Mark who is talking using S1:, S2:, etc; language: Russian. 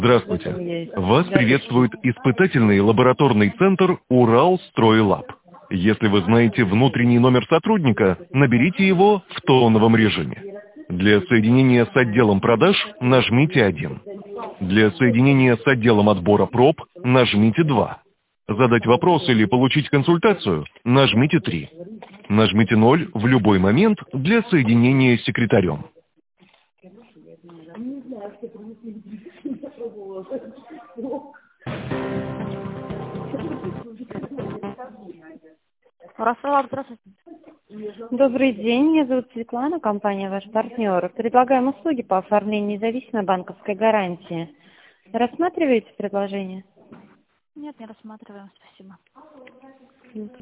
S1: Здравствуйте. Вас приветствует испытательный лабораторный центр «Уралстройлаб». Если вы знаете внутренний номер сотрудника, наберите его в тоновом режиме. Для соединения с отделом продаж нажмите 1. Для соединения с отделом отбора проб нажмите 2. Задать вопрос или получить консультацию нажмите 3. Нажмите 0 в любой момент для соединения с секретарем.
S2: Уралстройлаб, здравствуйте.
S3: Добрый день, меня зовут Светлана, компания «Ваш партнер». Предлагаем услуги по оформлению независимой банковской гарантии. Рассматриваете предложение?
S2: Нет, не рассматриваем, спасибо.